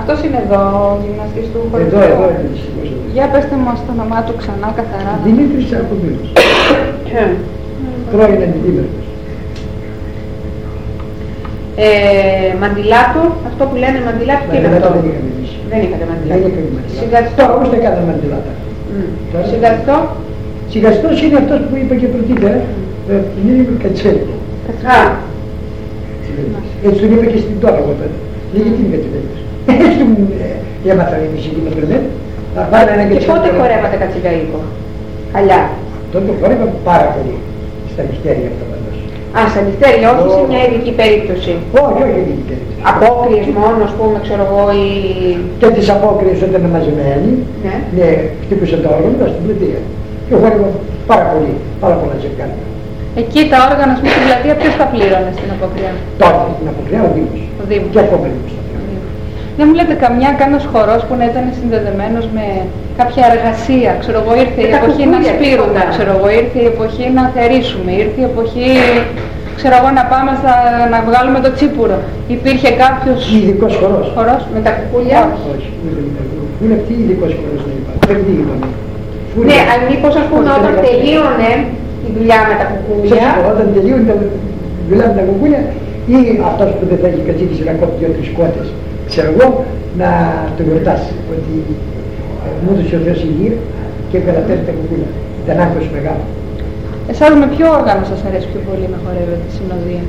Αυτός είναι εδώ ο γυμναστής του χορευτικού. Εδώ. Για πέστε μας το όνομά του ξανά καθαρά. Δημήτρης Αρκοπούλος. Πρώην αντιδήμαρχος. Μαντιλάτο, αυτό που λένε μαντιλάτο, τι είναι αυτό? Δεν είχατε μαντιλάτο. Συγκατστό. Πώς δεν κάναμε μαντιλάτα. Συγκατστό. Συγκατστός είναι αυτός που είπα και πρωτήτερα, είναι Κατσέλη. Έτσι τον είπα και στην τώρα εγώ τότε. Λέει γιατί είμαι Κατσέλης. Έτσι του έμαθα η μισή με τον λέει. Και πότε χορεύατε κατσικαίκο? Παλιά. Τότε χορεύα πάρα πολύ. Στα νυχτέρια αυτά πάντως. Α, στα νυχτέρια, όχι σε μια ειδική περίπτωση. Όχι ειδική περίπτωση. Απόκριες μόνο, ας πούμε, ξέρω εγώ, ή... Και τις απόκριες όταν είναι μαζεμένοι, ναι, χτύπησε το όργανο στην πλατεία. Και χόρευα πάρα πολύ, πάρα πολλά ζευγάρια. Εκεί τα όργανα στην πλατεία ποιος τα πλήρωνε στην αποκριά? Τότε στην αποκριά ο Δήμος. Ο Δήμος. Και ακόμα Δήμος. Δεν μου λέτε κανένας χορός που να ήταν συνδεδεμένος με κάποια εργασία? Ξέρω εγώ, ήρθε η εποχή να σπείρουμε, ξέρω εγώ, ήρθε η εποχή να θερήσουμε, ήρθε η εποχή, ξέρω εγώ, να πάμε να βγάλουμε το τσίπουρο. Υπήρχε κάποιος ειδικός χορός. Χορός με τα κουκούλια? Όχι, είναι αυτή η ειδικός χορός να υπάρχει. Δεν είπαμε. Ναι, αν μήπως ας πούμε όταν τελείωνε η δουλειά με τα κουκούλια. Όταν τελείωνε η δουλειά με τα κουκούλια ή αυτός που δεν θα έχει κατσίκηση να κόψει 2-3 κότες, ξέρω εγώ, να το γιορτάσει ότι μου έδωσε ο Θεός υγεία και καταφέρει τα κουκούλια. Ήταν άγχος μεγάλο. Εσάς με ποιο όργανο σας αρέσει πιο πολύ να χορεύετε τη συνοδεία?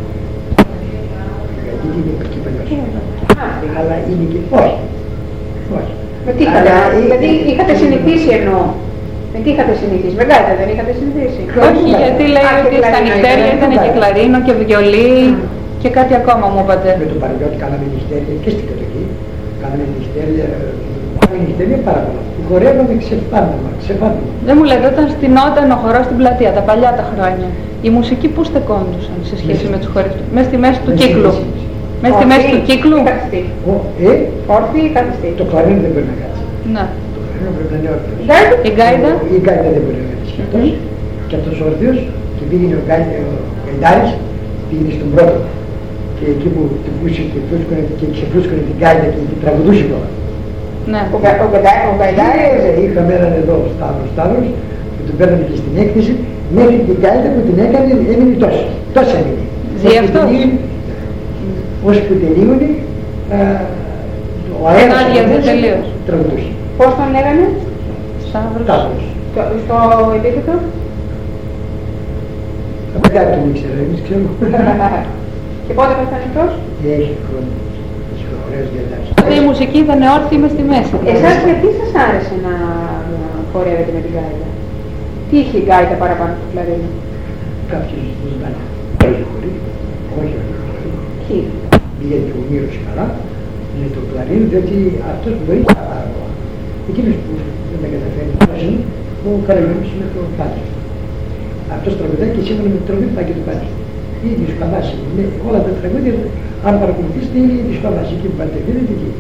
Γιατί είναι και παλιός. Αλλά είναι και... Όχι. Με τι δηλαδή είχατε συνηθίσει εννοώ. Με τι είχατε συνηθίσει? Με γκάιτα δεν είχατε συνηθίσει? Όχι, γιατί λέει ότι στα νυχτέρια ήταν και κλαρίνο και βιολί και κάτι ακόμα μου είπατε. Με το Παναγιώτη κάναμε νυχτέρια και στην κατοχή. Κάναμε νυχτέρια πάρα πολλά. Χορεύαμε ξεφάνωμα. Δεν μου λέτε, όταν στηνόταν ο χορός στην πλατεία, τα παλιά τα χρόνια, οι μουσικοί πού στεκόντουσαν σε σχέση με τους χορευτές? Μες στη μέση του κύκλου. Μες στη μέση του κύκλου. Όρθιοι ή καθιστή? Το κλαρίνο δεν μπορεί να κάτσει. Ναι. Το κλαρίνο πρέπει να είναι όρθιος. Η γκάιντα? Η γκάιντα δεν μπορεί να κάτσει. Και αυτός όρθιος και πήγαινε ο γκαϊντάρης, πήγαινε στον πρώτο. Και εκεί που και ξεφλούσκωνε την γκάιντα και τραγουδούσε τώρα. Ναι. Ο γκαϊντάρης. Είχαμε έναν εδώ Σταύρος και τον παίρναμε και στην έκθεση μέχρι την γκάιντα που την έκανε έμεινε τόσο. Τόσο έμεινε. Ζει αυτός? Όσο που τελείωνε ο αέρας τραγουδούσε. Πώς τον λέγανε? Σταύρος. Στο επίθετο? Δεν τον ήξερα, εμείς ξέρουμε. Και πότε πέθανε αυτός? Έχει χρόνο. Ωραίος διαδράσης. Η μουσική ήταν όρθιη μες στη μέση. Εσάς γιατί σας άρεσε να χορεύετε με την γκάιντα? Τι είχε η γκάιντα παραπάνω του κλαρίνου? Κάποιος δεν знали. Όχι χωρί. Όχι. Τι? Βγαίνει ο Μύρος καλά με το κλαρίνο, διότι αυτός μπορεί να πάρει. Εκείνος που δεν τα καταφέρει, ο Καραγιώργης είναι το Πάτζο. Αυτός τραγουδάει και σύμφωνα με το τραγούδι πάει και το Πάτζο. Η ίδιος Παδάση. Όλα τα τραγούδια, αν παρακολουθήσετε, είναι η ίδιος Παδάση. Εκεί που παντρεύεται εκεί.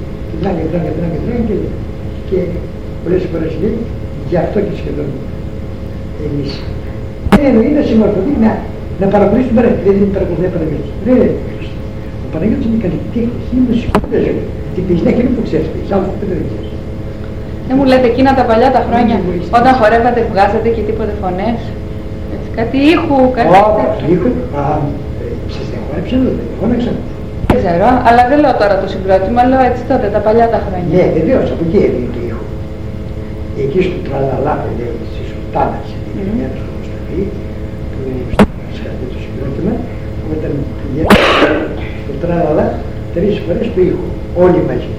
Τράγκα και πολλές φορές λέει, γι' αυτό και σχεδόν εμείς. Δεν εννοεί να συμμορφωθεί να παρακολουθήσει την Παναγιώτη. Δεν είναι παρακολουθεί την Παναγιώτη. Ο Παναγιώτης είναι καλλιτέχνης, είναι μουσικός. Την πεισνιά και δεν το ξέρεις, άλλος δεν το ξέρεις. Δεν μου λέτε εκείνα τα παλιά τα χρόνια, όταν χορεύατε βγάζατε και τίποτε φωνές? Κάτι ήχου, κάτι... Όχι, ήχου, σας δεν χόρεψαν, δεν φώναξαν. Δεν ξέρω, αλλά δεν λέω τώρα το συγκρότημα, λέω έτσι τότε, τα παλιά τα χρόνια. Ναι, βεβαίως, από εκεί έβγαινε το ήχο. Εκεί στο τραλαλά, λέει, στη Σουλτάνα, σε την Ινέα του Κωνσταντή, που σχετεί το συγκρότημα, όταν πηγαίνει στο τραλαλά, 3 φορές το ήχο, όλοι μαζί.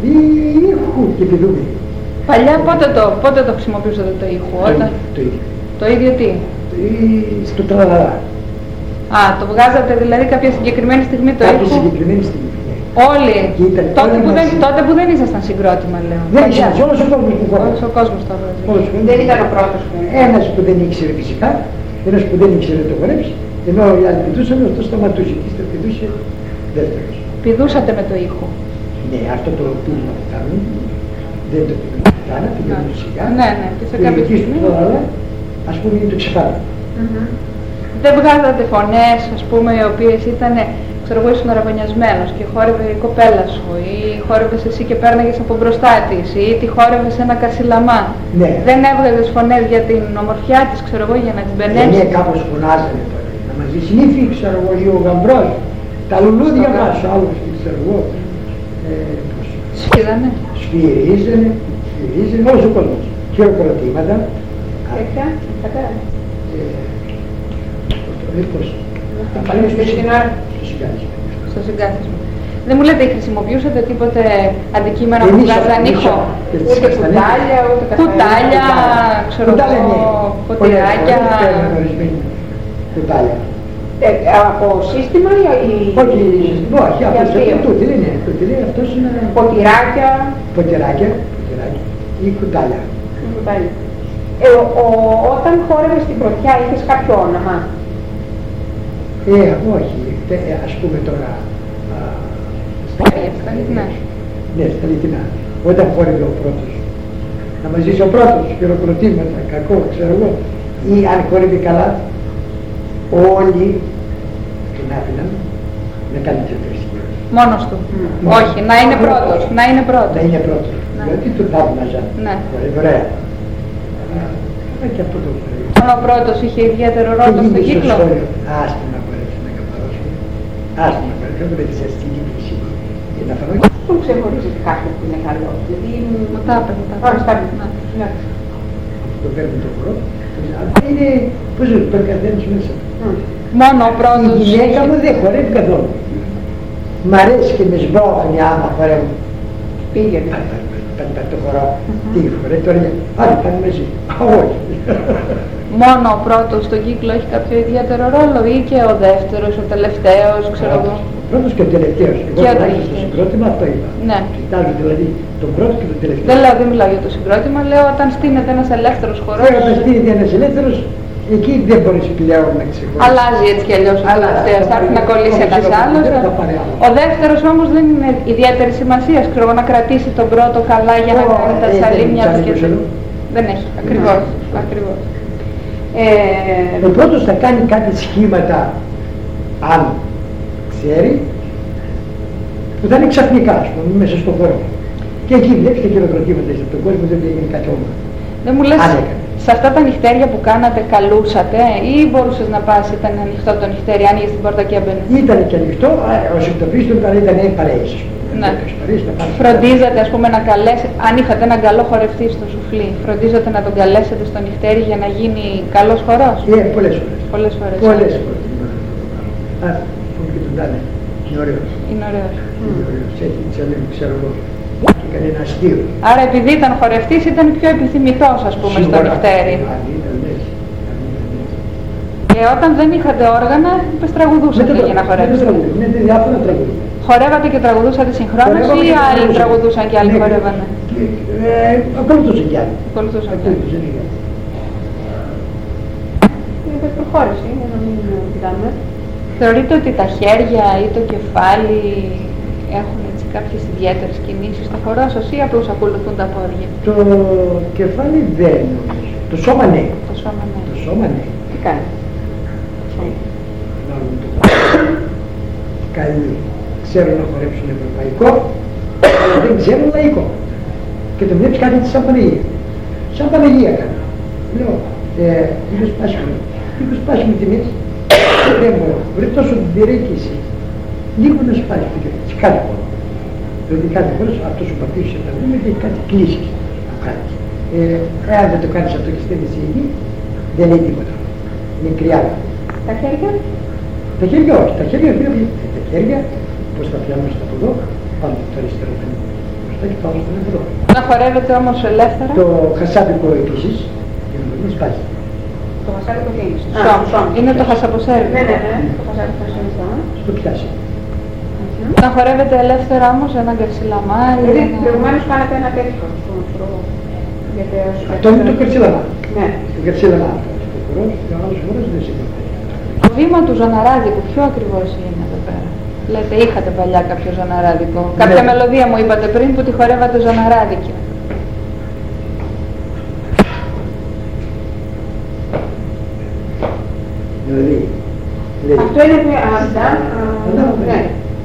Ήχου και πηδούμε. Παλιά πότε το χρησιμοποιούσατε το ήχο? Το ίδιο. Το ίδιο τι? Στο τραλαλά. Α, το βγάζατε δηλαδή κάποια συγκεκριμένη στιγμή το ήχο? Κάποια συγκεκριμένη στιγμή. Όλοι. Τότε που δεν ήσασταν συγκρότημα, λέω. Δεν ήσασταν, όλος ο κόσμος που χορεύει. Όλος ο κόσμος το χορεύει. Δεν ήταν ο πρώτος. Ένας που δεν ήξερε φυσικά, ένας που δεν ήξερε το χορέψει, ενώ οι άλλοι πηδούσαν, αυτό σταματούσε και στο πηδούσε δεύτερος. Πηδούσατε με το ήχο? Ναι, αυτό το πείδημα που κάνουν, δεν το πηδούν, πηγαίνουν σιγά. Ναι, και σε κάποια στιγμή. Ας πούμε είναι το ξεφάνι. Δεν βγάζατε φωνές, ας πούμε, οι οποίες ήταν, ξέρω εγώ ήσουν αραβωνιασμένος και χόρευε η κοπέλα σου ή χόρευες εσύ και πέρναγες από μπροστά της ή τη χόρευες ένα κασιλαμά. Ναι. Δεν έβγαζες φωνές για την ομορφιά της, ξέρω εγώ, για να την πενέσεις. Ναι, κάπως φωνάζανε τότε. Να μας δεις νύφη, ξέρω εγώ, ή ο γαμπρός. Τα λουλούδια μας, άλλος, ξέρω εγώ. Σφίδανε. Σφυρίζανε, όλος ο κόσμος. Χειροκροτήματα. Τέτοια, πατέρα. Μήπως, Στο συγκάλισμα. Στο συγκάθισμα. Δεν μου λέτε, χρησιμοποιούσατε τίποτε αντικείμενα που βγάζαν ήχο? Ούτε κουτάλια, ούτε Κουτάλια, ξέρω εγώ, ποτηράκια. Κουτάλια. Από σύστημα ή... Όχι, από τούτη δεν είναι. Αυτός είναι... Ποτηράκια. Ποτηράκια ή κουτάλια. Όταν χόρευες στην πρωτιά είχες κάποιο όνομα? Όχι. Ας πούμε τώρα... Στα αληθινά. Ναι, στα αληθινά. Όταν χόρευε ο πρώτος. Να μας ζήσει ο πρώτος, χειροκροτήματα, κακό, ξέρω εγώ. Ή αν χόρευε καλά, όλοι τον άφηναν να κάνει τις ευκαιρίες. Μόνος του. Όχι, να είναι πρώτος. Να είναι πρώτος. Να είναι πρώτος. Γιατί τον θαύμαζαν. Ναι. Ωραία. Και αυτό το χορεύει. Ο πρώτος είχε ιδιαίτερο ρόλο στον κύκλο. Άστι να μπορέσει να καθαρώσουμε. Άστι να μπορέσει να βρει σε αστική φύση. Και να φανώ. Πώς ξεχωρίζεις κάποιον που είναι καλό? Μου τα είπε. Το παίρνει το χορό. Είναι, πώς ζω, το καθένας μέσα. Μόνο ο πρώτος. Η γυναίκα μου δεν χορεύει καθόλου. Μ' αρέσει και με σβόχνει άμα χορεύω. Πήγαινε. Πάει το χορό. Τι χορεύει τώρα, άλλοι πάνε μαζί. Όχι. Μόνο ο πρώτος στον κύκλο έχει κάποιο ιδιαίτερο ρόλο ή και ο δεύτερος, ο τελευταίος, ξέρω εγώ? Ο πρώτος και ο τελευταίος. Εγώ τουλάχιστον στο συγκρότημα αυτό είπα. Ναι. Κοιτάζω δηλαδή τον πρώτο και τον τελευταίο. Δεν μιλάω για το συγκρότημα, λέω όταν στείνεται ένας ελεύθερος χορός. Όταν στείνεται ένας ελεύθερος, εκεί δεν μπορείς πλέον να ξεχωρίσεις. Αλλάζει έτσι κι αλλιώς ο τελευταίος, θα έρθει να κολλήσει ένας άλλος. Ο δεύτερος όμως δεν είναι ιδιαίτερη σημασία, ξέρω εγώ, να κρατήσει τον πρώτο καλά για να κάνει τα σαλίμια του. Δεν έχει, ακριβώς. Ο πρώτος θα κάνει κάτι σχήματα, αν ξέρει, που θα είναι ξαφνικά, ας πούμε, μέσα στο χώρο. Και εκεί βλέπεις τα χειροκροτήματα στον κόσμο, δεν έγινε κάτι όμως. Δεν μου λες, σε αυτά τα νυχτέρια που κάνατε καλούσατε ή μπορούσες να πας, ήταν ανοιχτό το νυχτέρι, άνοιγες την πόρτα και έμπαινες? Ήταν και ανοιχτό, ως εκτοπίστων όταν ήταν παρέες. Ναι. Φροντίζατε, ας πούμε, να καλέσετε, αν είχατε έναν καλό χορευτή στο σουφλί, φροντίζατε να τον καλέσετε στο νυχτέρι για να γίνει καλός χορός? Πολλές φορές. Πολλές φορές. Πούμε και τον τάνε. Είναι ωραίος. Είναι ωραίος. Έτσι, ξέρω εγώ. Και έκανε ένα αστείο. Άρα επειδή ήταν χορευτής ήταν πιο επιθυμητός, ας πούμε, στο νυχτέρι. Και όταν δεν είχατε όργανα, τραγουδούσατε για να χορέψετε? Ναι, διάφορα τραγούδια. Χορεύατε και τραγουδούσατε συγχρόνως ή άλλοι τραγουδούσαν και άλλοι χορεύανε? Ακολουθούσαν και άλλοι. Προχώρησε, για να μην κοιτάμε. Θεωρείτε ότι τα χέρια ή το κεφάλι έχουν έτσι κάποιες ιδιαίτερες κινήσεις στο χορό σας ή απλώς ακολουθούν τα πόδια? Το κεφάλι δεν νομίζω. Το σώμα ναι. Το σώμα ναι. Το σώμα ναι. Τι κάνει? Καλή. Ξέρουν να χορέψουν ευρωπαϊκό, αλλά δεν ξέρουν λαϊκό. Και το βλέπεις κάτι σαν Παναγία. Σαν Παναγία κάνει. Λέω, λίγο σπάσιμο τη μέση. Δεν μπορώ. Βρε τόσο μπηρέκι εσύ. Λίγο να σπάσει το κεφάλι. Σε κάθε χώρο. Δηλαδή κάθε χώρο αυτός ο παππούς σε τα δούμε και έχει κάτι κλίσεις που κάνει. Εάν δεν το κάνεις αυτό και στέλνεις εκεί, δεν λέει τίποτα. Είναι κρυάδα. Τα χέρια? Τα χέρια όχι. Τα χέρια πώς τα πιάνουμε στο από εδώ, πάνω στο αριστερό μπροστά και πάνω στον εδώ. Να χορεύετε όμως ελεύθερα? Το χασάπικο επίσης, για να μπορεί να σπάσει. Το χασάπικο τι είναι? Είναι το χασαποσέρβι. Ναι. Το χασάπικο είναι στο πιάσει. Να χορεύετε ελεύθερα όμως ένα γκαρσιλαμάρι? Δηλαδή προηγουμένως κάνετε ένα τέτοιο. Αυτό είναι το γκαρσιλαμάρι. Ναι. Το γκαρσιλαμάρι. Ο άλλος χώρος δεν σηκώνει. Το βήμα του ζωναράδικου ποιο ακριβώς είναι εδώ πέρα? Λέτε είχατε παλιά κάποιο ζωναράδικο. Κάποια μελωδία μου είπατε πριν που τη χορεύατε ζωναράδικη. Δηλαδή, Αυτό είναι αυτά. Ναι.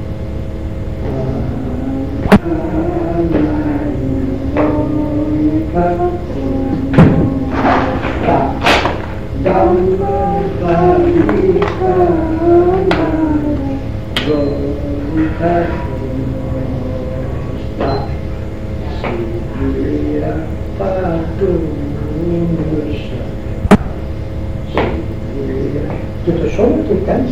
Και το σώμα το κάνεις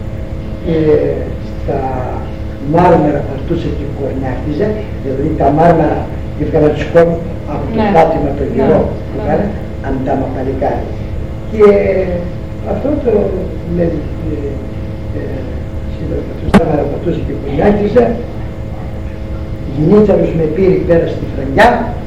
στα μάρμαρα που αρτούσε και κορνιάχτιζε, δηλαδή τα μάρμαρα έβγαλα τους κόμους από το πάτημα το γερό που κάνει, αντάμα παλικάρι. Και αυτό το λέει σύντομα στα μάρμαρα που αρτούσε και κορνιάχτιζε, γυνίτσαρος με πήρε πέρα στη φραγιά,